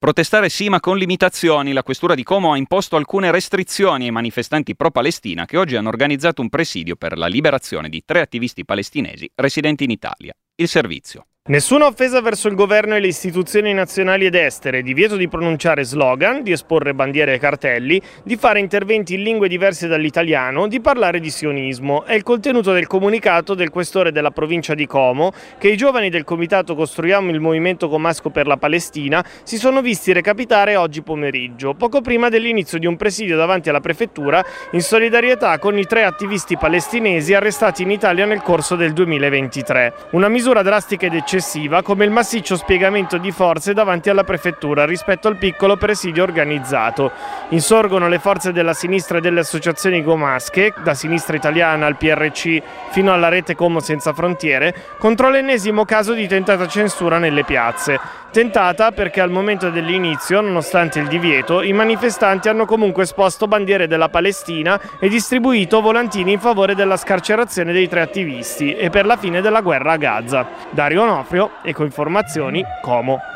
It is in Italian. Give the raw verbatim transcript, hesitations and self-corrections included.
Protestare sì, ma con limitazioni. La questura di Como ha imposto alcune restrizioni ai manifestanti pro-Palestina che oggi hanno organizzato un presidio per la liberazione di tre attivisti palestinesi residenti in Italia. Il servizio. Nessuna offesa verso il governo e le istituzioni nazionali ed estere, divieto di pronunciare slogan, di esporre bandiere e cartelli, di fare interventi in lingue diverse dall'italiano, di parlare di sionismo. È il contenuto del comunicato del questore della provincia di Como che i giovani del comitato Costruiamo il Movimento Comasco per la Palestina si sono visti recapitare oggi pomeriggio, poco prima dell'inizio di un presidio davanti alla prefettura in solidarietà con i tre attivisti palestinesi arrestati in Italia nel corso del duemilaventitré. Una misura drastica ed eccessiva come il massiccio spiegamento di forze davanti alla prefettura rispetto al piccolo presidio organizzato. Insorgono le forze della sinistra e delle associazioni comasche, da Sinistra Italiana al P R C fino alla rete Como Senza Frontiere, contro l'ennesimo caso di tentata censura nelle piazze. Tentata perché al momento dell'inizio, nonostante il divieto, i manifestanti hanno comunque esposto bandiere della Palestina e distribuito volantini in favore della scarcerazione dei tre attivisti e per la fine della guerra a Gaza. Dario Onofrio, Ecoinformazioni, Como.